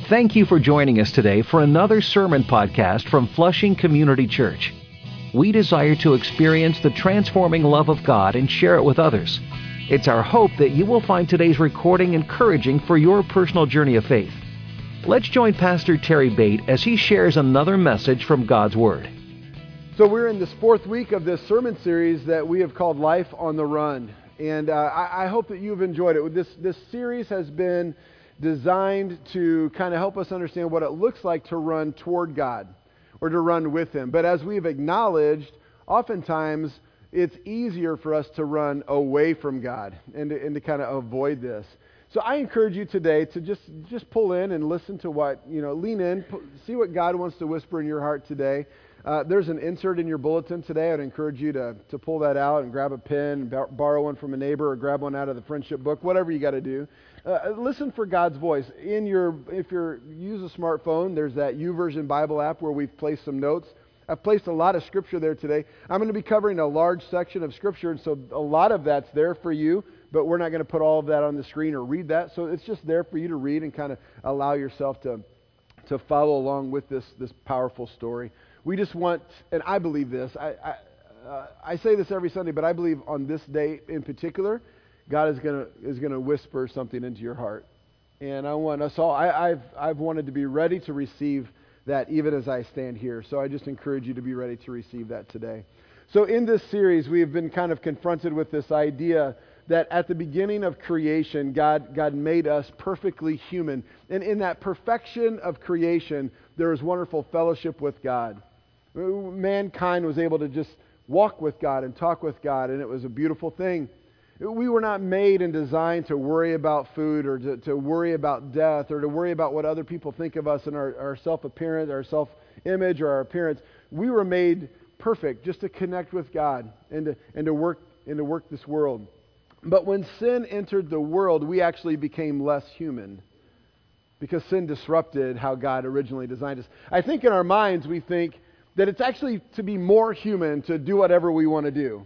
Thank you for joining us today for another sermon podcast from Flushing Community Church. We desire to experience the transforming love of God and share it with others. It's our hope that you will find today's recording encouraging for your personal journey of faith. Let's join Pastor Terry Bate as he shares another message from God's Word. So we're in this fourth week of this sermon series that we have called Life on the Run. And I hope that you've enjoyed it. This series has been designed to kind of help us understand what it looks like to run toward God or to run with Him. But as we've acknowledged, oftentimes it's easier for us to run away from God and to kind of avoid this. So I encourage you today to just pull in and listen to what, lean in, see what God wants to whisper in your heart today. There's an insert in your bulletin today. I'd encourage you to pull that out and grab a pen, borrow one from a neighbor, or grab one out of the friendship book, whatever you got to do. Listen for God's voice. If you use a smartphone, there's that YouVersion Bible app where we've placed some notes. I've placed a lot of Scripture there today. I'm going to be covering a large section of Scripture, and so a lot of that's there for you, but we're not going to put all of that on the screen or read that. So it's just there for you to read and kind of allow yourself to follow along with this powerful story. We just want, and I believe this, I say this every Sunday, but I believe on this day in particular, God is going to whisper something into your heart. And I want us all, I've wanted to be ready to receive that even as I stand here. So I just encourage you to be ready to receive that today. So in this series, we have been kind of confronted with this idea that at the beginning of creation, God made us perfectly human. And in that perfection of creation, there is wonderful fellowship with God. Mankind was able to just walk with God and talk with God, and it was a beautiful thing. We were not made and designed to worry about food or to worry about death or to worry about what other people think of us and our self-appearance, our self-image, or our appearance. We were made perfect just to connect with God and to work this world. But when sin entered the world, we actually became less human because sin disrupted how God originally designed us. I think in our minds we think that it's actually to be more human to do whatever we want to do.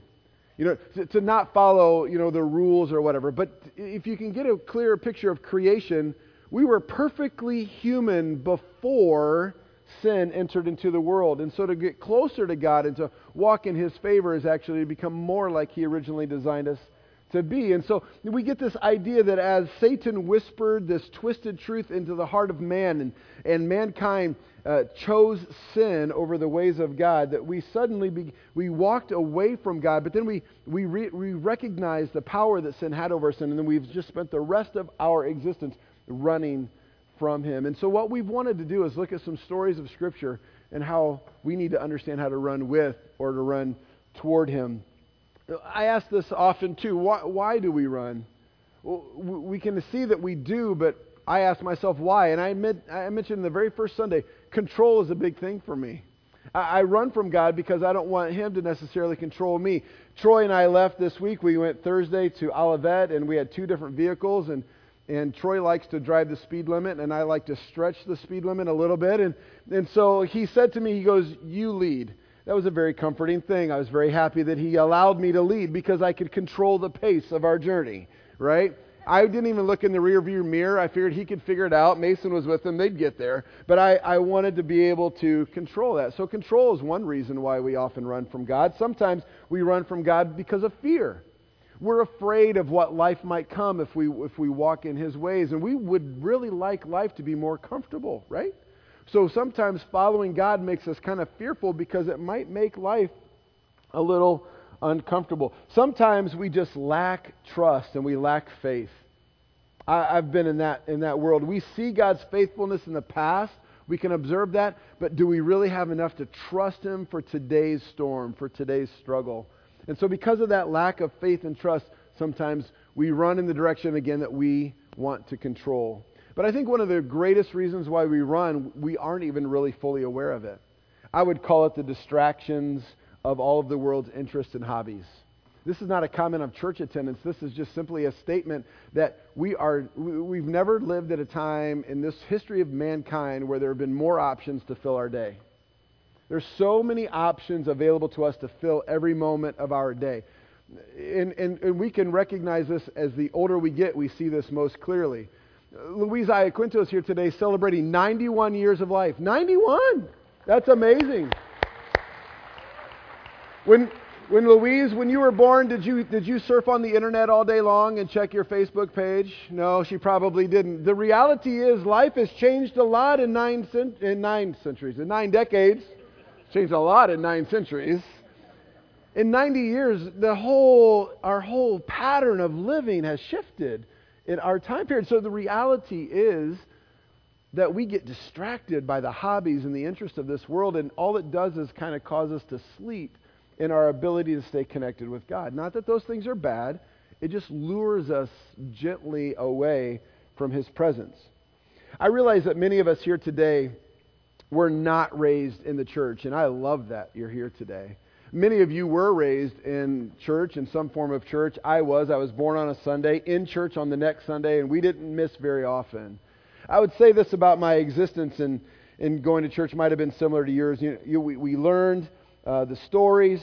To not follow, the rules or whatever. But if you can get a clearer picture of creation, we were perfectly human before sin entered into the world. And so to get closer to God and to walk in His favor is actually to become more like He originally designed us to be. And so we get this idea that as Satan whispered this twisted truth into the heart of man and mankind chose sin over the ways of God, that we suddenly we walked away from God, but then we recognized the power that sin had over sin, and then we've just spent the rest of our existence running from Him. And so what we've wanted to do is look at some stories of Scripture and how we need to understand how to run with or to run toward Him. I ask this often too, why do we run? Well, we can see that we do, but I ask myself why. And I mentioned the very first Sunday, control is a big thing for me. I run from God because I don't want Him to necessarily control me. Troy and I left this week. We went Thursday to Olivet, and we had two different vehicles. And Troy likes to drive the speed limit, and I like to stretch the speed limit a little bit. And so he said to me, he goes, "You lead." That was a very comforting thing. I was very happy that he allowed me to lead because I could control the pace of our journey, right? I didn't even look in the rearview mirror. I figured he could figure it out. Mason was with him. They'd get there. But I wanted to be able to control that. So control is one reason why we often run from God. Sometimes we run from God because of fear. We're afraid of what life might come if we walk in His ways. And we would really like life to be more comfortable, right? So sometimes following God makes us kind of fearful because it might make life a little uncomfortable. Sometimes we just lack trust and we lack faith. I've been in that world. We see God's faithfulness in the past. We can observe that. But do we really have enough to trust Him for today's storm, for today's struggle? And so because of that lack of faith and trust, sometimes we run in the direction, again, that we want to control. But I think one of the greatest reasons why we run, we aren't even really fully aware of it. I would call it the distractions of all of the world's interests and hobbies. This is not a comment of church attendance. This is just simply a statement that we've never lived at a time in this history of mankind where there have been more options to fill our day. There's so many options available to us to fill every moment of our day. And we can recognize this as the older we get, we see this most clearly. Luis Iaquinto is here today celebrating 91 years of life. 91! That's amazing. When Louise, when you were born, did you surf on the internet all day long and check your Facebook page? No, she probably didn't. The reality is life has changed a lot in 9 decades. It's changed a lot in 9 centuries. In 90 years, our whole pattern of living has shifted in our time period. So the reality is that we get distracted by the hobbies and the interests of this world, and all it does is kind of cause us to sleep in our ability to stay connected with God. Not that those things are bad, it just lures us gently away from His presence. I realize that many of us here today were not raised in the church, and I love that you're here today. Many of you were raised in church, in some form of church. I was born on a Sunday, in church on the next Sunday, and we didn't miss very often. I would say this about my existence in going to church might have been similar to yours. We learned the stories.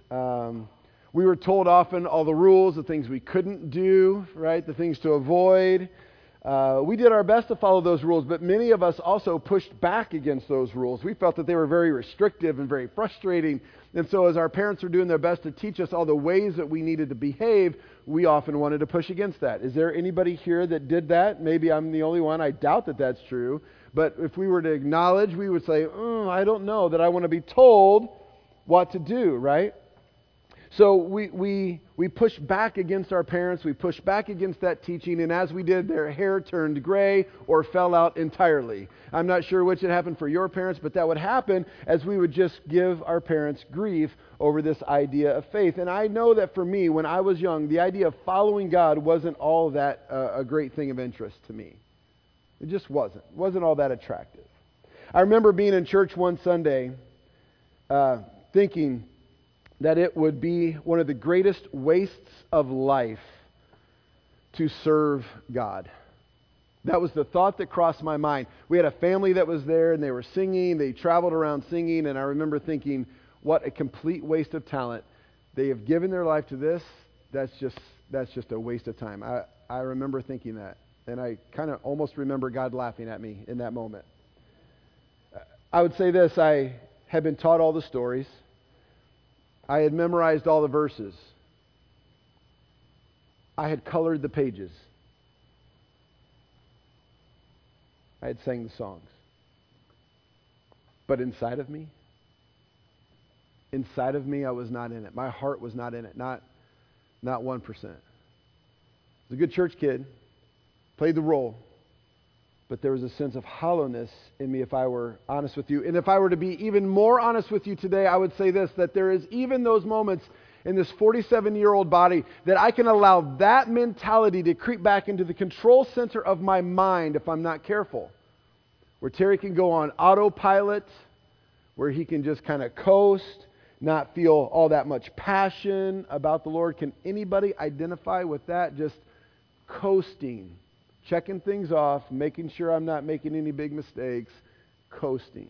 We were told often all the rules, the things we couldn't do, right? The things to avoid. We did our best to follow those rules, but many of us also pushed back against those rules. We felt that they were very restrictive and very frustrating. And so as our parents were doing their best to teach us all the ways that we needed to behave, we often wanted to push against that. Is there anybody here that did that? Maybe I'm the only one. I doubt that that's true. But if we were to acknowledge, we would say, I don't know that I want to be told what to do, right? So we pushed back against our parents, we pushed back against that teaching, and as we did, their hair turned gray or fell out entirely. I'm not sure which had happened for your parents, but that would happen as we would just give our parents grief over this idea of faith. And I know that for me, when I was young, the idea of following God wasn't all that a great thing of interest to me. It just wasn't. It wasn't all that attractive. I remember being in church one Sunday thinking that it would be one of the greatest wastes of life to serve God. That was the thought that crossed my mind. We had a family that was there, and they were singing. They traveled around singing, and I remember thinking, what a complete waste of talent. They have given their life to this. That's just a waste of time. I remember thinking that, and I kind of almost remember God laughing at me in that moment. I would say this, I had been taught all the stories. I had memorized all the verses. I had colored the pages. I had sang the songs. But inside of me, I was not in it. My heart was not in it. Not 1%. I was a good church kid, played the role, but there was a sense of hollowness in me if I were honest with you. And if I were to be even more honest with you today, I would say this, that there is even those moments in this 47-year-old body that I can allow that mentality to creep back into the control center of my mind if I'm not careful. Where Terry can go on autopilot, where he can just kind of coast, not feel all that much passion about the Lord. Can anybody identify with that? Just coasting. Checking things off, making sure I'm not making any big mistakes, coasting.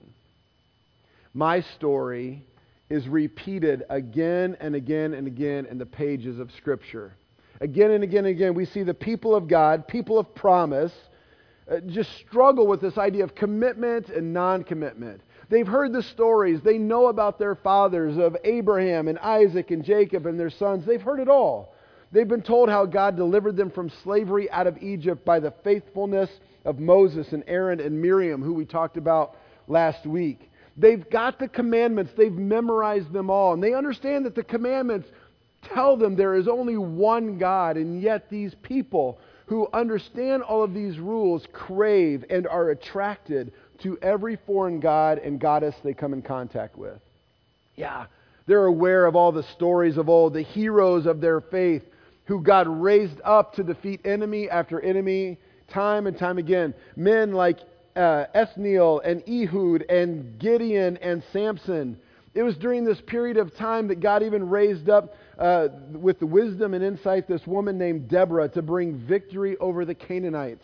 My story is repeated again and again and again in the pages of Scripture. Again and again and again, we see the people of God, people of promise, just struggle with this idea of commitment and non-commitment. They've heard the stories. They know about their fathers of Abraham and Isaac and Jacob and their sons. They've heard it all. They've been told how God delivered them from slavery out of Egypt by the faithfulness of Moses and Aaron and Miriam, who we talked about last week. They've got the commandments. They've memorized them all. And they understand that the commandments tell them there is only one God. And yet these people who understand all of these rules crave and are attracted to every foreign god and goddess they come in contact with. Yeah, they're aware of all the stories of old, the heroes of their faith, who God raised up to defeat enemy after enemy, time and time again. Men like Ethniel and Ehud and Gideon and Samson. It was during this period of time that God even raised up with the wisdom and insight this woman named Deborah to bring victory over the Canaanites.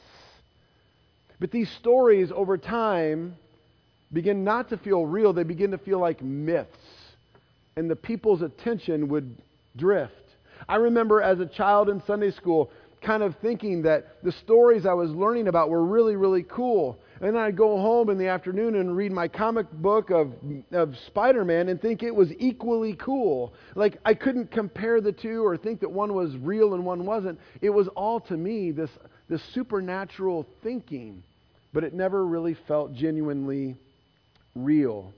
But these stories over time begin not to feel real. They begin to feel like myths. And the people's attention would drift. I remember as a child in Sunday school kind of thinking that the stories I was learning about were really, really cool. And then I'd go home in the afternoon and read my comic book of Spider-Man and think it was equally cool. Like I couldn't compare the two or think that one was real and one wasn't. It was all to me this supernatural thinking, but it never really felt genuinely real.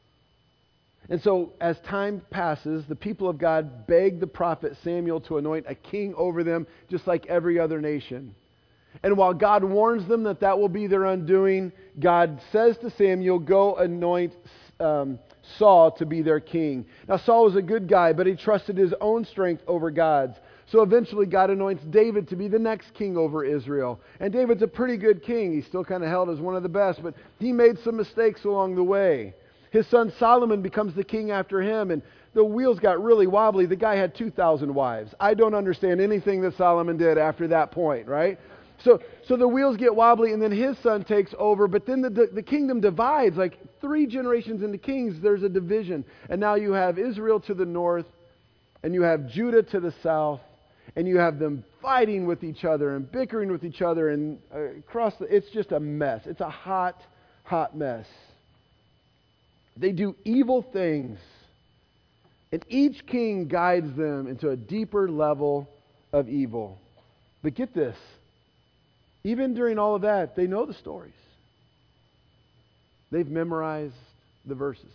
And so as time passes, the people of God beg the prophet Samuel to anoint a king over them, just like every other nation. And while God warns them that that will be their undoing, God says to Samuel, go anoint Saul to be their king. Now Saul was a good guy, but he trusted his own strength over God's. So eventually God anoints David to be the next king over Israel. And David's a pretty good king. He's still kind of held as one of the best, but he made some mistakes along the way. His son Solomon becomes the king after him, and the wheels got really wobbly. The guy had 2,000 wives. I don't understand anything that Solomon did after that point, right? So the wheels get wobbly, and then his son takes over, but then the kingdom divides. Like 3 generations into kings, there's a division. And now you have Israel to the north, and you have Judah to the south, and you have them fighting with each other and bickering with each other, and it's just a mess. It's a hot, hot mess. They do evil things, and each king guides them into a deeper level of evil. But get this, even during all of that, they know the stories. They've memorized the verses.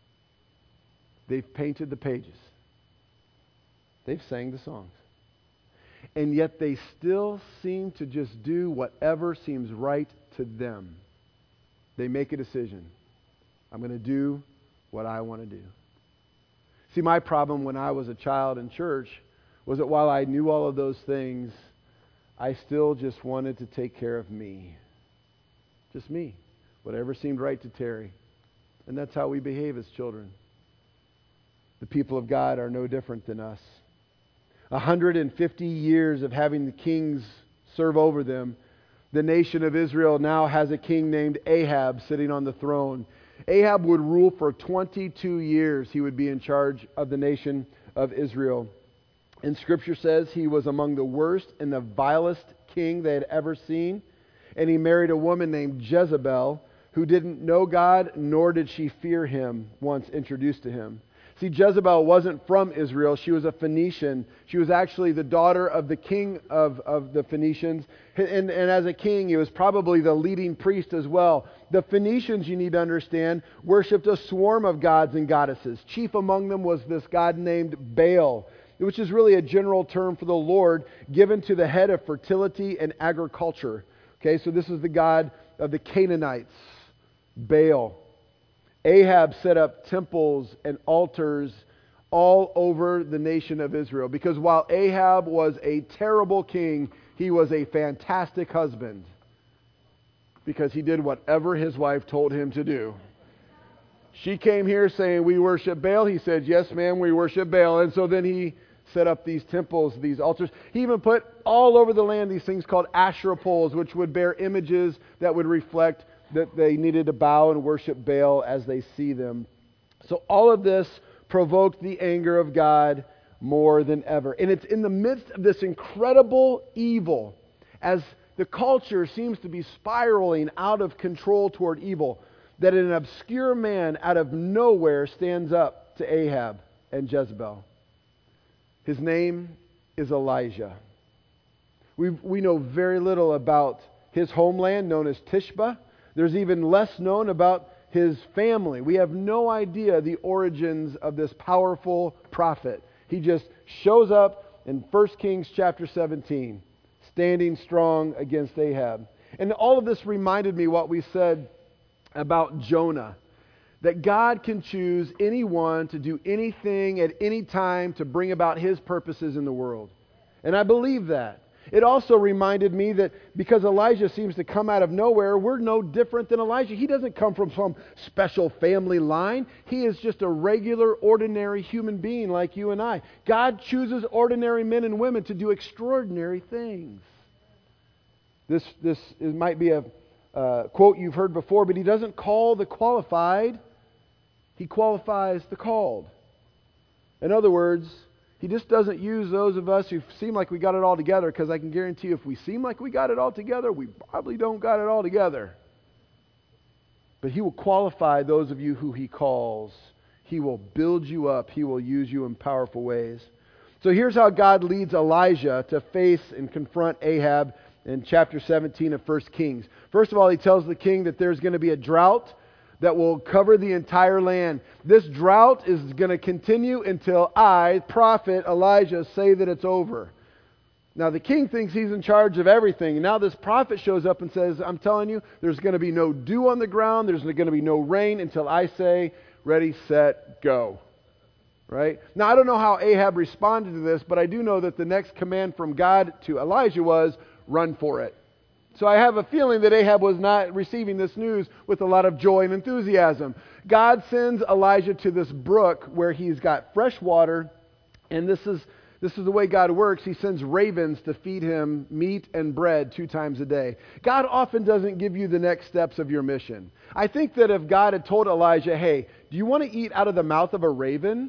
They've painted the pages. They've sang the songs. And yet they still seem to just do whatever seems right to them. They make a decision. I'm going to do what I want to do. See, my problem when I was a child in church was that while I knew all of those things, I still just wanted to take care of me. Just me. Whatever seemed right to Terry. And that's how we behave as children. The people of God are no different than us. 150 years of having the kings serve over them, the nation of Israel now has a king named Ahab sitting on the throne. Ahab would rule for 22 years. He would be in charge of the nation of Israel. And Scripture says he was among the worst and the vilest king they had ever seen. And he married a woman named Jezebel who didn't know God, nor did she fear him once introduced to him. See, Jezebel wasn't from Israel. She was a Phoenician. She was actually the daughter of the king of the Phoenicians. And as a king, he was probably the leading priest as well. The Phoenicians, you need to understand, worshipped a swarm of gods and goddesses. Chief among them was this god named Baal, which is really a general term for the Lord given to the head of fertility and agriculture. Okay, so this is the god of the Canaanites, Baal. Ahab set up temples and altars all over the nation of Israel. Because while Ahab was a terrible king, he was a fantastic husband. Because he did whatever his wife told him to do. She came here saying, we worship Baal. He said, yes, ma'am, we worship Baal. And so then he set up these temples, these altars. He even put all over the land these things called Asherah poles, which would bear images that would reflect that they needed to bow and worship Baal as they see them. So all of this provoked the anger of God more than ever. And it's in the midst of this incredible evil, as the culture seems to be spiraling out of control toward evil, that an obscure man out of nowhere stands up to Ahab and Jezebel. His name is Elijah. We know very little about his homeland, known as Tishba. There's even less known about his family. We have no idea the origins of this powerful prophet. He just shows up in 1 Kings chapter 17, standing strong against Ahab. And all of this reminded me what we said about Jonah, that God can choose anyone to do anything at any time to bring about His purposes in the world. And I believe that. It also reminded me that because Elijah seems to come out of nowhere, we're no different than Elijah. He doesn't come from some special family line. He is just a regular, ordinary human being like you and I. God chooses ordinary men and women to do extraordinary things. This might be a quote you've heard before, but He doesn't call the qualified. He qualifies the called. In other words, He just doesn't use those of us who seem like we got it all together, because I can guarantee you if we seem like we got it all together, we probably don't got it all together. But He will qualify those of you who He calls. He will build you up. He will use you in powerful ways. So here's how God leads Elijah to face and confront Ahab in chapter 17 of 1 Kings. First of all, he tells the king that there's going to be a drought that will cover the entire land. This drought is going to continue until I, prophet Elijah, say that it's over. Now the king thinks he's in charge of everything. And now this prophet shows up and says, I'm telling you, there's going to be no dew on the ground. There's going to be no rain until I say, ready, set, go. Right? Now I don't know how Ahab responded to this, but I do know that the next command from God to Elijah was, run for it. So I have a feeling that Ahab was not receiving this news with a lot of joy and enthusiasm. God sends Elijah to this brook where he's got fresh water, and this is the way God works. He sends ravens to feed him meat and bread 2 times a day. God often doesn't give you the next steps of your mission. I think that if God had told Elijah, hey, do you want to eat out of the mouth of a raven?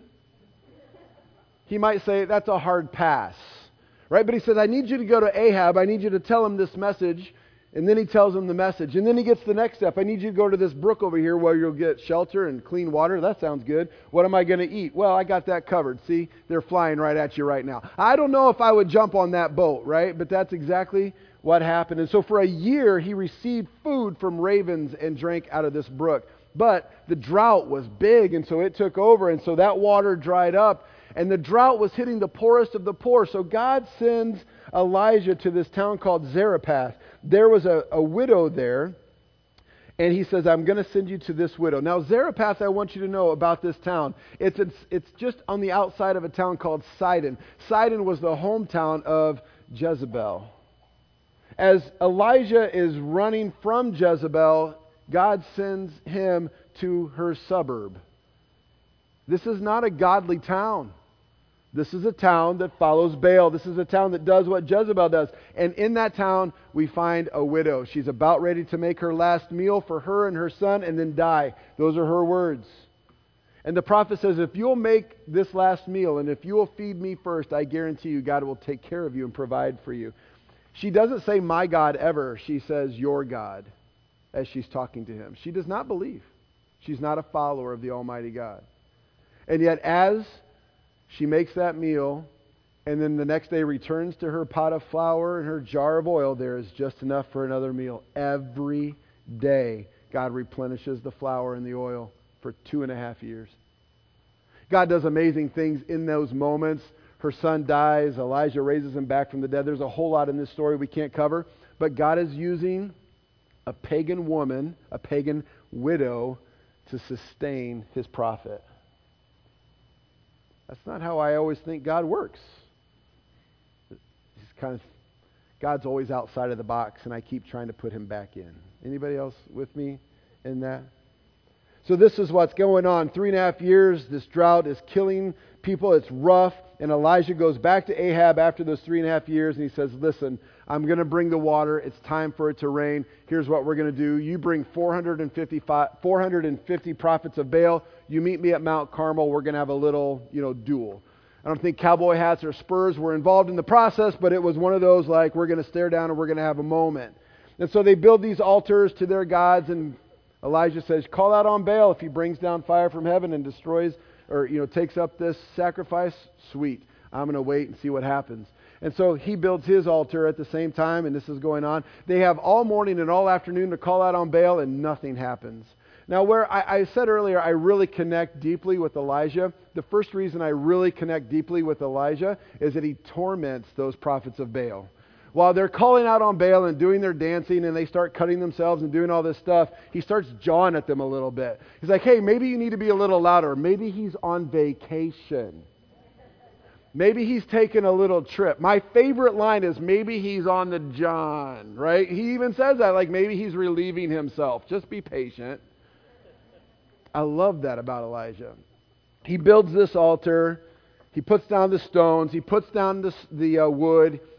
He might say, that's a hard pass. Right? But he says, I need you to go to Ahab. I need you to tell him this message. And then he tells him the message. And then he gets the next step. I need you to go to this brook over here where you'll get shelter and clean water. That sounds good. What am I going to eat? Well, I got that covered. See, they're flying right at you right now. I don't know if I would jump on that boat, right? But that's exactly what happened. And so for a year, he received food from ravens and drank out of this brook. But the drought was big, and so it took over. And so that water dried up. And the drought was hitting the poorest of the poor. So God sends Elijah to this town called Zarephath. There was a widow there. And he says, I'm going to send you to this widow. Now, Zarephath, I want you to know about this town. It's just on the outside of a town called Sidon. Sidon was the hometown of Jezebel. As Elijah is running from Jezebel, God sends him to her suburb. This is not a godly town. This is a town that follows Baal. This is a town that does what Jezebel does. And in that town, we find a widow. She's about ready to make her last meal for her and her son and then die. Those are her words. And the prophet says, if you'll make this last meal and if you will feed me first, I guarantee you God will take care of you and provide for you. She doesn't say my God ever. She says your God as she's talking to him. She does not believe. She's not a follower of the Almighty God. And yet as she makes that meal, and then the next day returns to her pot of flour and her jar of oil, there is just enough for another meal. Every day, God replenishes the flour and the oil for 2.5 years. God does amazing things in those moments. Her son dies. Elijah raises him back from the dead. There's a whole lot in this story we can't cover. But God is using a pagan woman, a pagan widow, to sustain his prophet. That's not how I always think God works. God's always outside of the box, and I keep trying to put him back in. Anybody else with me in that? So this is what's going on. 3.5 years, this drought is killing people. It's rough. And Elijah goes back to Ahab after those 3.5 years, and he says, listen, I'm going to bring the water. It's time for it to rain. Here's what we're going to do. You bring 450 prophets of Baal. You meet me at Mount Carmel. We're going to have a little, duel. I don't think cowboy hats or spurs were involved in the process, but it was one of those like, we're going to stare down and we're going to have a moment. And so they build these altars to their gods, and Elijah says, call out on Baal if he brings down fire from heaven and destroys or takes up this sacrifice. Sweet. I'm going to wait and see what happens. And so he builds his altar at the same time, and this is going on. They have all morning and all afternoon to call out on Baal, and nothing happens. Now, where I said earlier, I really connect deeply with Elijah. The first reason I really connect deeply with Elijah is that he torments those prophets of Baal. While they're calling out on Baal and doing their dancing and they start cutting themselves and doing all this stuff, he starts jawing at them a little bit. He's like, hey, maybe you need to be a little louder. Maybe he's on vacation. Maybe he's taking a little trip. My favorite line is, maybe he's on the John, right? He even says that, like maybe he's relieving himself. Just be patient. I love that about Elijah. He builds this altar. He puts down the stones. He puts down the wood.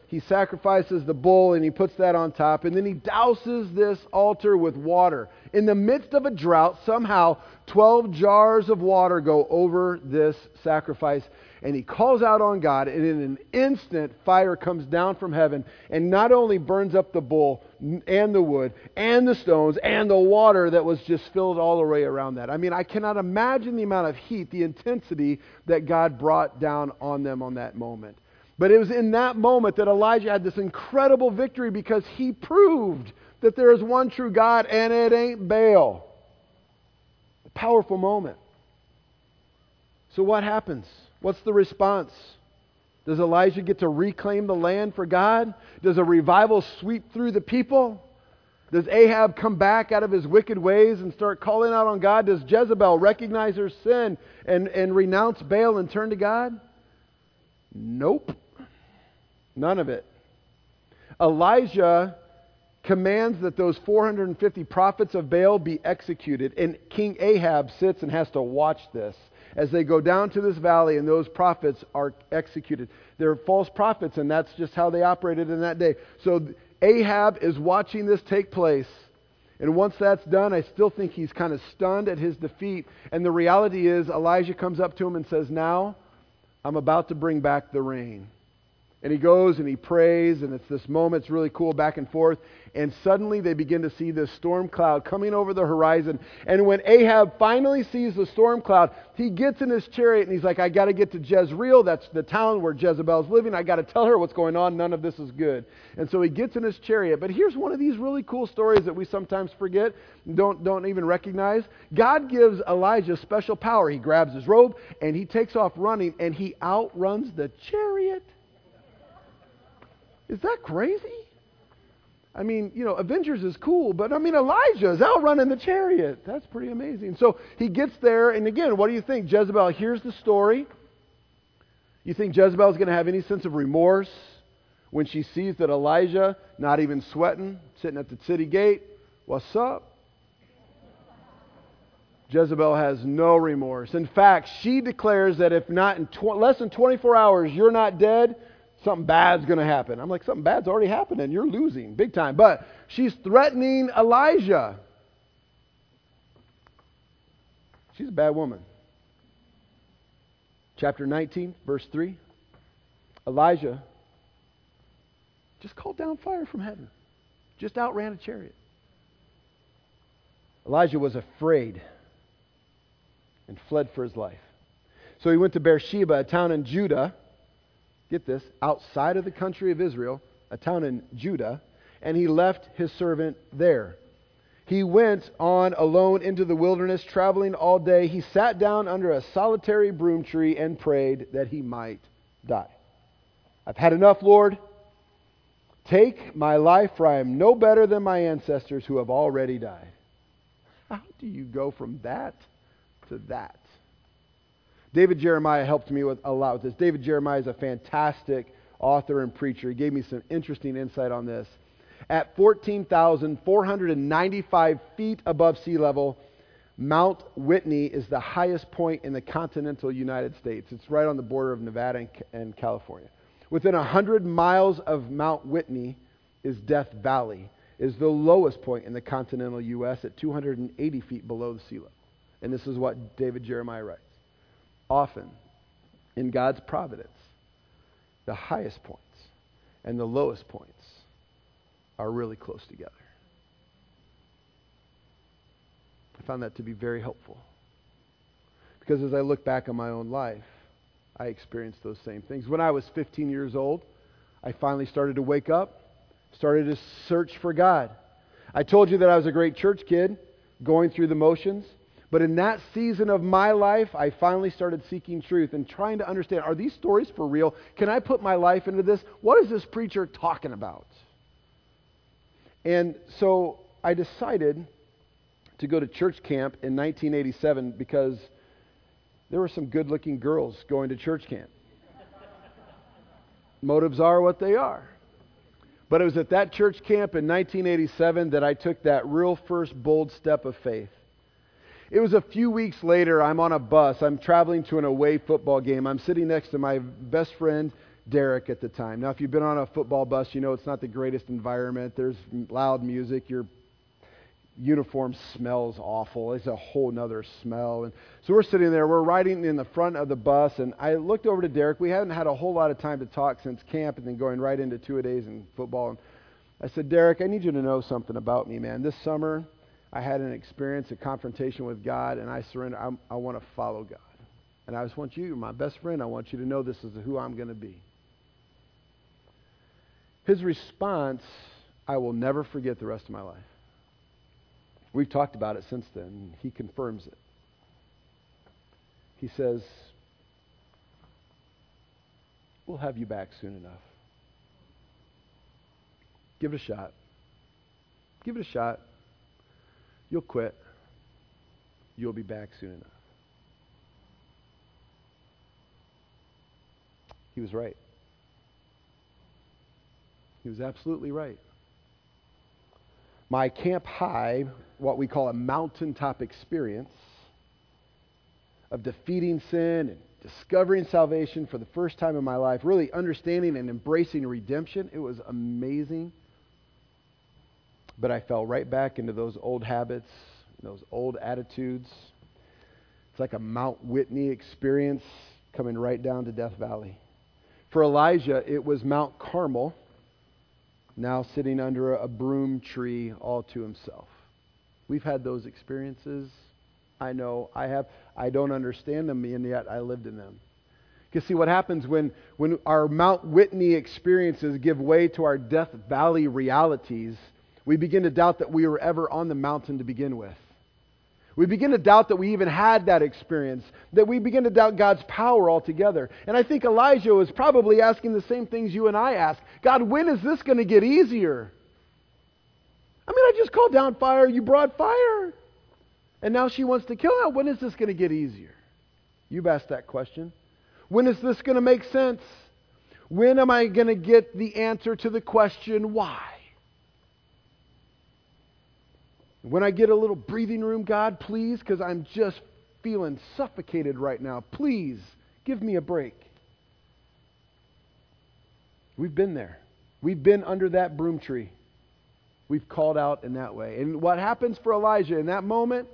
he sacrifices the bull and he puts that on top, and then he douses this altar with water. In the midst of a drought, somehow 12 jars of water go over this sacrifice, and he calls out on God, and in an instant fire comes down from heaven and not only burns up the bull and the wood and the stones and the water that was just filled all the way around that. I mean, I cannot imagine the amount of heat, the intensity that God brought down on them on that moment. But it was in that moment that Elijah had this incredible victory, because he proved that there is one true God and it ain't Baal. A powerful moment. So what happens? What's the response? Does Elijah get to reclaim the land for God? Does a revival sweep through the people? Does Ahab come back out of his wicked ways and start calling out on God? Does Jezebel recognize her sin and renounce Baal and turn to God? Nope. None of it. Elijah commands that those 450 prophets of Baal be executed, and King Ahab sits and has to watch this as they go down to this valley, and those prophets are executed. They're false prophets, and that's just how they operated in that day. So Ahab is watching this take place, and once that's done, I still think he's kind of stunned at his defeat, and the reality is Elijah comes up to him and says, "Now I'm about to bring back the rain." And he goes and he prays, and it's this moment, it's really cool, back and forth. And suddenly they begin to see this storm cloud coming over the horizon. And when Ahab finally sees the storm cloud, he gets in his chariot and he's like, "I got to get to Jezreel. That's the town where Jezebel's living. I got to tell her what's going on. None of this is good." And so he gets in his chariot. But here's one of these really cool stories that we sometimes forget, don't even recognize. God gives Elijah special power. He grabs his robe and he takes off running, and he outruns the chariot. Is that crazy? I mean, Avengers is cool, but Elijah is outrunning the chariot. That's pretty amazing. So he gets there, and again, what do you think? Jezebel hears the story. You think Jezebel is going to have any sense of remorse when she sees that Elijah, not even sweating, sitting at the city gate? "What's up?" Jezebel has no remorse. In fact, she declares that if not in less than 24 hours you're not dead, something bad's going to happen. I'm like, something bad's already happened and you're losing big time. But she's threatening Elijah. She's a bad woman. Chapter 19, verse 3. Elijah just called down fire from heaven. Just outran a chariot. Elijah was afraid and fled for his life. So he went to Beersheba, a town in Judah. Get this, outside of the country of Israel, a town in Judah, and he left his servant there. He went on alone into the wilderness, traveling all day. He sat down under a solitary broom tree and prayed that he might die. "I've had enough, Lord. Take my life, for I am no better than my ancestors who have already died." How do you go from that to that? David Jeremiah helped me a lot with this. David Jeremiah is a fantastic author and preacher. He gave me some interesting insight on this. At 14,495 feet above sea level, Mount Whitney is the highest point in the continental United States. It's right on the border of Nevada and California. Within 100 miles of Mount Whitney is Death Valley, is the lowest point in the continental U.S. at 280 feet below the sea level. And this is what David Jeremiah writes. Often, in God's providence, the highest points and the lowest points are really close together. I found that to be very helpful. Because as I look back on my own life, I experienced those same things. When I was 15 years old, I finally started to wake up, started to search for God. I told you that I was a great church kid, going through the motions. But in that season of my life, I finally started seeking truth and trying to understand, are these stories for real? Can I put my life into this? What is this preacher talking about? And so I decided to go to church camp in 1987 because there were some good-looking girls going to church camp. Motives are what they are. But it was at that church camp in 1987 that I took that real first bold step of faith. It was a few weeks later, I'm on a bus. I'm traveling to an away football game. I'm sitting next to my best friend, Derek at the time. Now, if you've been on a football bus, you know it's not the greatest environment. There's loud music. Your uniform smells awful. It's a whole nother smell. And so we're sitting there. We're riding in the front of the bus, and I looked over to Derek. We hadn't had a whole lot of time to talk since camp and then going right into 2-a-days in football. And I said, Derek, I need you to know something about me, man. This summer, I had an experience, a confrontation with God, and I surrender. I want to follow God. And I just want you, you're my best friend. I want you to know this is who I'm going to be. His response, I will never forget the rest of my life. We've talked about it since then. He confirms it. He says, we'll have you back soon enough. Give it a shot. Give it a shot. You'll quit. You'll be back soon enough. He was right. He was absolutely right. My Camp High, what we call a mountaintop experience of defeating sin and discovering salvation for the first time in my life, really understanding and embracing redemption, it was amazing. But I fell right back into those old habits, those old attitudes. It's like a Mount Whitney experience coming right down to Death Valley. For Elijah, it was Mount Carmel, now sitting under a broom tree all to himself. We've had those experiences. I know I have. I don't understand them, and yet I lived in them. Because see, what happens when our Mount Whitney experiences give way to our Death Valley realities, we begin to doubt that we were ever on the mountain to begin with. We begin to doubt that we even had that experience, that we begin to doubt God's power altogether. And I think Elijah was probably asking the same things you and I ask. God, when is this going to get easier? I mean, I just called down fire, you brought fire. And now she wants to kill her. When is this going to get easier? You've asked that question. When is this going to make sense? When am I going to get the answer to the question, why? When I get a little breathing room, God, please, because I'm just feeling suffocated right now. Please, give me a break. We've been there. We've been under that broom tree. We've called out in that way. And what happens for Elijah in that moment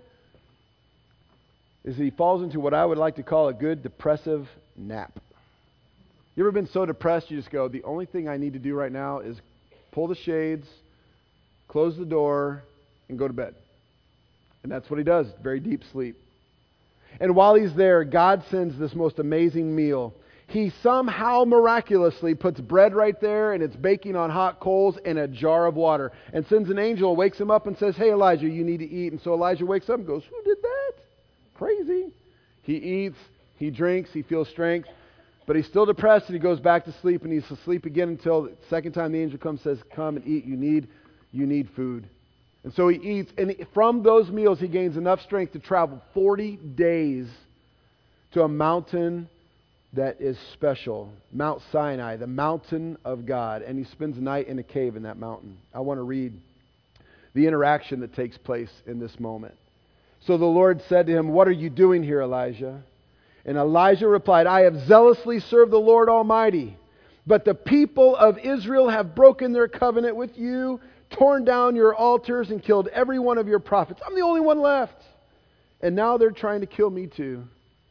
is he falls into what I would like to call a good depressive nap. You ever been so depressed you just go, the only thing I need to do right now is pull the shades, close the door, and go to bed. And that's what he does, very deep sleep. And while he's there, God sends this most amazing meal. He somehow miraculously puts bread right there, and it's baking on hot coals and a jar of water, and sends an angel, wakes him up and says, hey Elijah, you need to eat. And so Elijah wakes up and goes, who did that? Crazy. He eats, he drinks, he feels strength, but he's still depressed, and he goes back to sleep, and he's asleep again until the second time the angel comes and says, come and eat, you need food. And so he eats, and from those meals he gains enough strength to travel 40 days to a mountain that is special, Mount Sinai, the mountain of God, and he spends the night in a cave in that mountain. I want to read the interaction that takes place in this moment. So the Lord said to him, what are you doing here, Elijah? And Elijah replied, I have zealously served the Lord Almighty, but the people of Israel have broken their covenant with you, torn down your altars, and killed every one of your prophets. I'm the only one left. And now they're trying to kill me too.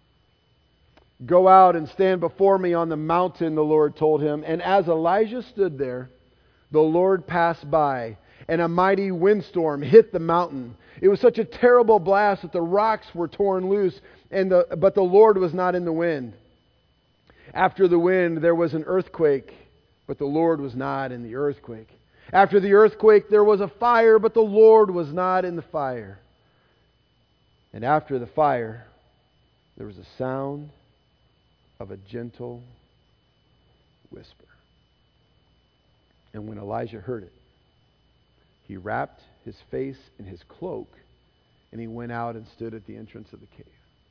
Go out and stand before me on the mountain, the Lord told him. And as Elijah stood there, the Lord passed by, and a mighty windstorm hit the mountain. It was such a terrible blast that the rocks were torn loose, but the Lord was not in the wind. After the wind, there was an earthquake, but the Lord was not in the earthquake. After the earthquake, there was a fire, but the Lord was not in the fire. And after the fire, there was a sound of a gentle whisper. And when Elijah heard it, he wrapped his face in his cloak, and he went out and stood at the entrance of the cave.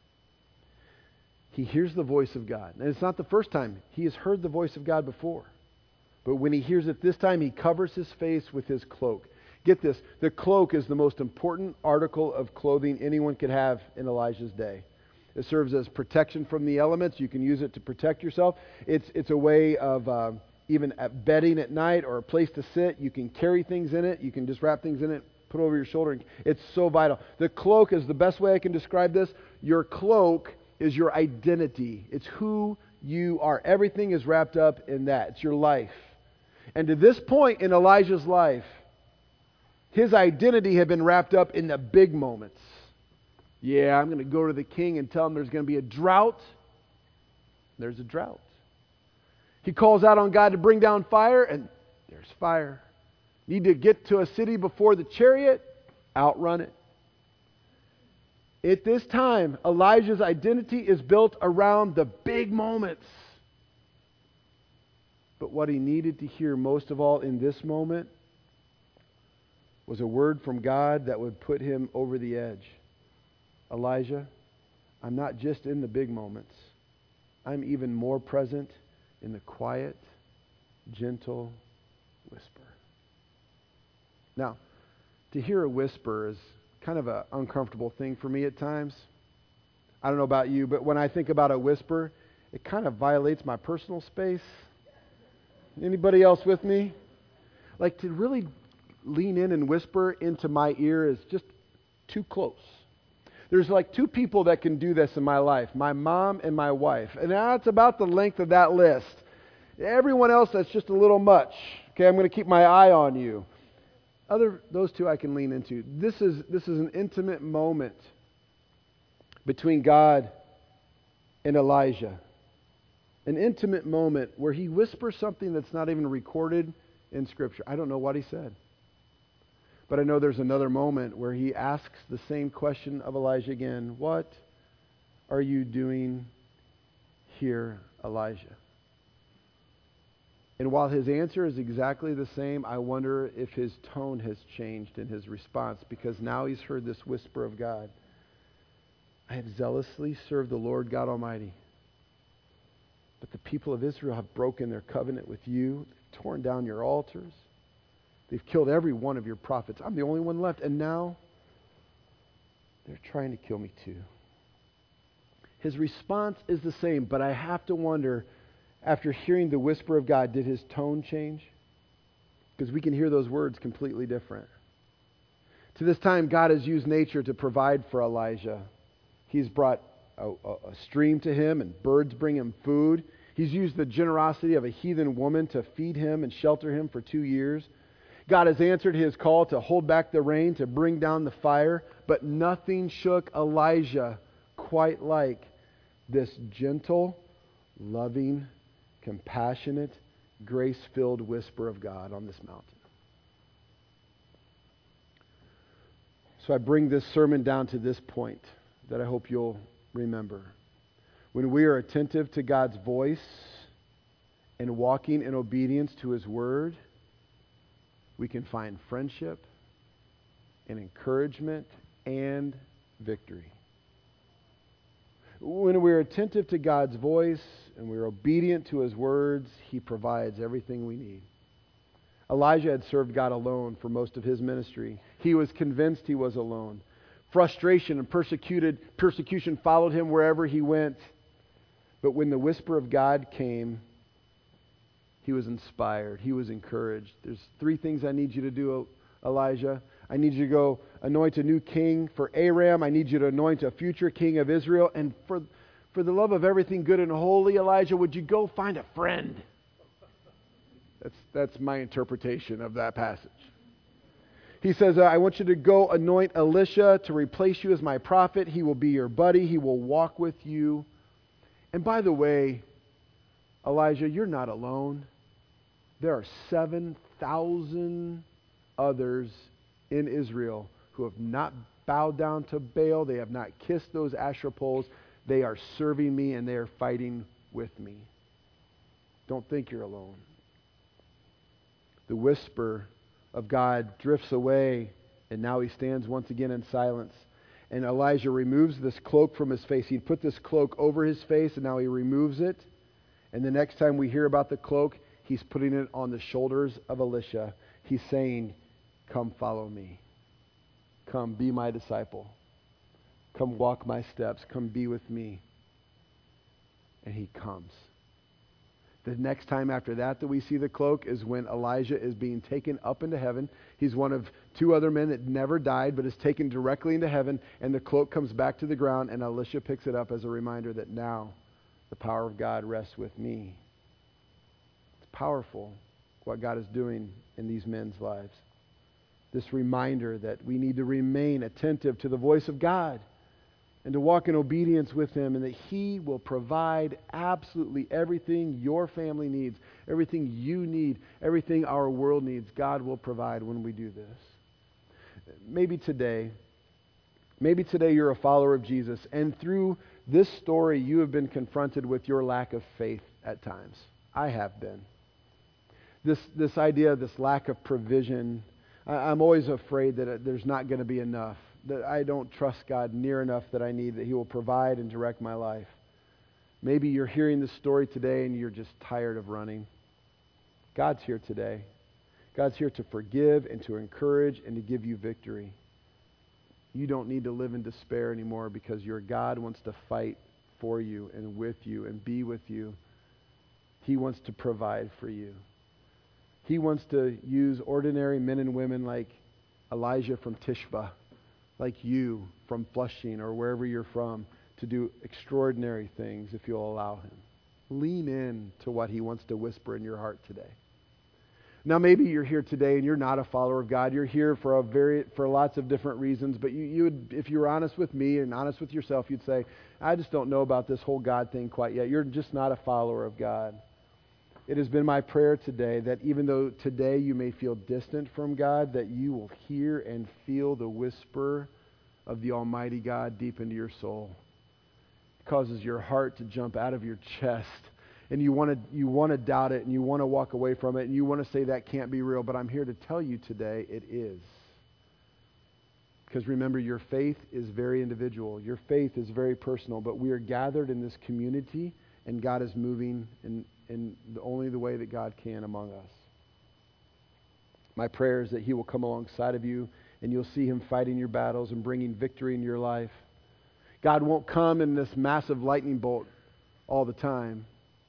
He hears the voice of God. And it's not the first time. He has heard the voice of God before. But when he hears it this time, he covers his face with his cloak. Get this, the cloak is the most important article of clothing anyone could have in Elijah's day. It serves as protection from the elements. You can use it to protect yourself. It's a way of even at bedding at night or a place to sit. You can carry things in it. You can just wrap things in it, put it over your shoulder. It's so vital. The cloak is the best way I can describe this. Your cloak is your identity. It's who you are. Everything is wrapped up in that. It's your life. And to this point in Elijah's life, his identity had been wrapped up in the big moments. Yeah, I'm going to go to the king and tell him there's going to be a drought. There's a drought. He calls out on God to bring down fire, and there's fire. Need to get to a city before the chariot, outrun it. At this time, Elijah's identity is built around the big moments. But what he needed to hear most of all in this moment was a word from God that would put him over the edge. Elijah, I'm not just in the big moments. I'm even more present in the quiet, gentle whisper. Now, to hear a whisper is kind of an uncomfortable thing for me at times. I don't know about you, but when I think about a whisper, it kind of violates my personal space. Anybody else with me? Like, to really lean in and whisper into my ear is just too close. There's like two people that can do this in my life, my mom and my wife. And that's about the length of that list. Everyone else, that's just a little much. Okay, I'm going to keep my eye on you. Those two I can lean into. This is an intimate moment between God and Elijah. An intimate moment where he whispers something that's not even recorded in Scripture. I don't know what he said. But I know there's another moment where he asks the same question of Elijah again. What are you doing here, Elijah? And while his answer is exactly the same, I wonder if his tone has changed in his response, because now he's heard this whisper of God. I have zealously served the Lord God Almighty, but the people of Israel have broken their covenant with you. They've torn down your altars. They've killed every one of your prophets. I'm the only one left. And now they're trying to kill me too. His response is the same, but I have to wonder, after hearing the whisper of God, did his tone change? Because we can hear those words completely different. To this time, God has used nature to provide for Elijah. He's brought a stream to him, and birds bring him food. He's used the generosity of a heathen woman to feed him and shelter him for 2 years. God has answered his call to hold back the rain, to bring down the fire, but nothing shook Elijah quite like this gentle, loving, compassionate, grace-filled whisper of God on this mountain. So I bring this sermon down to this point that I hope you'll remember. When we are attentive to God's voice and walking in obedience to his word, we can find friendship and encouragement and victory. When we're attentive to God's voice and we're obedient to his words, he provides everything we need. Elijah had served God alone for most of his ministry. He was convinced he was alone. Frustration and persecution followed him wherever he went. But when the whisper of God came, he was inspired. He was encouraged. There's 3 things I need you to do, Elijah. I need you to go anoint a new king for Aram. I need you to anoint a future king of Israel. And for the love of everything good and holy, Elijah, would you go find a friend? That's my interpretation of that passage. He says, I want you to go anoint Elisha to replace you as my prophet. He will be your buddy. He will walk with you. And by the way, Elijah, you're not alone. There are 7,000 others in Israel who have not bowed down to Baal. They have not kissed those Asherah poles. They are serving me and they are fighting with me. Don't think you're alone. The whisper of God drifts away, and now he stands once again in silence. And Elijah removes this cloak from his face. He'd put this cloak over his face, and now he removes it. And the next time we hear about the cloak, he's putting it on the shoulders of Elisha. He's saying, come follow me. Come, be my disciple. Come walk my steps. Come be with me. And he comes. The next time after that we see the cloak is when Elijah is being taken up into heaven. He's one of two other men that never died, but is taken directly into heaven, and the cloak comes back to the ground, and Elisha picks it up as a reminder that now the power of God rests with me. It's powerful what God is doing in these men's lives. This reminder that we need to remain attentive to the voice of God and to walk in obedience with Him, and that He will provide absolutely everything your family needs, everything you need, everything our world needs. God will provide when we do this. Maybe today you're a follower of Jesus, and through this story you have been confronted with your lack of faith at times. I have been. This idea, this lack of provision, I'm always afraid that there's not going to be enough, that I don't trust God near enough that I need, that He will provide and direct my life. Maybe you're hearing this story today and you're just tired of running. God's here today. God's here to forgive and to encourage and to give you victory. You don't need to live in despair anymore, because your God wants to fight for you and with you and be with you. He wants to provide for you. He wants to use ordinary men and women like Elijah from Tishba, like you from Flushing or wherever you're from, to do extraordinary things if you'll allow Him. Lean in to what He wants to whisper in your heart today. Now, maybe you're here today and you're not a follower of God. You're here for lots of different reasons, but you would, if you were honest with me and honest with yourself, you'd say, I just don't know about this whole God thing quite yet. You're just not a follower of God. It has been my prayer today that even though today you may feel distant from God, that you will hear and feel the whisper of the Almighty God deep into your soul. It causes your heart to jump out of your chest, and you want to doubt it, and you want to walk away from it, and you want to say that can't be real. But I'm here to tell you today it is. Because remember, your faith is very individual. Your faith is very personal. But we are gathered in this community, and God is moving in only the way that God can among us. My prayer is that He will come alongside of you, and you'll see Him fighting your battles and bringing victory in your life. God won't come in this massive lightning bolt all the time.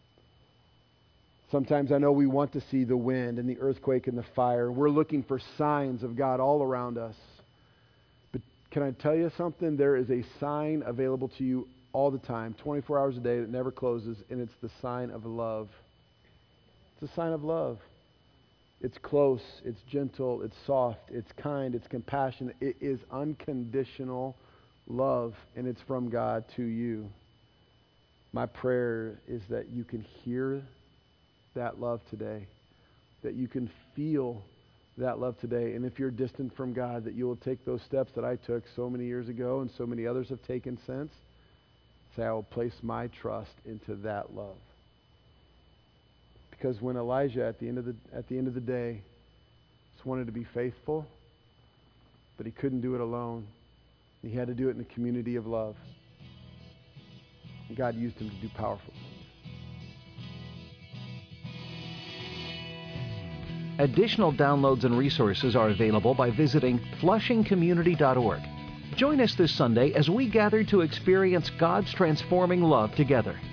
Sometimes I know we want to see the wind and the earthquake and the fire. We're looking for signs of God all around us. But can I tell you something? There is a sign available to you all the time, 24 hours a day, that never closes, and it's the sign of love. It's a sign of love. It's close, it's gentle, it's soft, it's kind, it's compassionate. It is unconditional love, and it's from God to you. My prayer is that you can hear that love today, that you can feel that love today. And if you're distant from God, that you will take those steps that I took so many years ago and so many others have taken since. Say, I will place my trust into that love. Because when Elijah, at the end of the day, just wanted to be faithful, but he couldn't do it alone. He had to do it in a community of love. And God used him to do powerful things. Additional downloads and resources are available by visiting flushingcommunity.org. Join us this Sunday as we gather to experience God's transforming love together.